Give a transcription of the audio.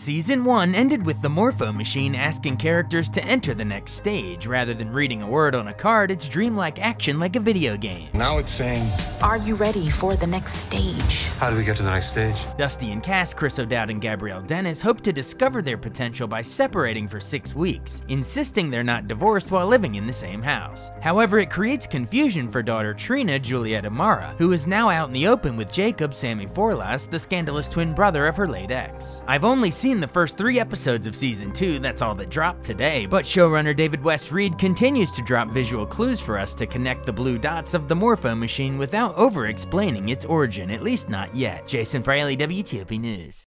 Season 1 ended with the Morpho Machine asking characters to enter the next stage. Rather than reading a word on a card, it's dreamlike action like a video game. Now it's saying, are you ready for the next stage? How do we get to the next stage? Dusty and cast Chris O'Dowd and Gabrielle Dennis hope to discover their potential by separating for 6 weeks, insisting they're not divorced while living in the same house. However, it creates confusion for daughter Trina Juliet Amara, who is now out in the open with Jacob Sammy Forlas, the scandalous twin brother of her late ex. I've only seen the first 3 episodes of season 2, that's all that dropped today, but showrunner David West Reed continues to drop visual clues for us to connect the blue dots of the Morpho Machine without over-explaining its origin, at least not yet. Jason Fraley, WTOP News.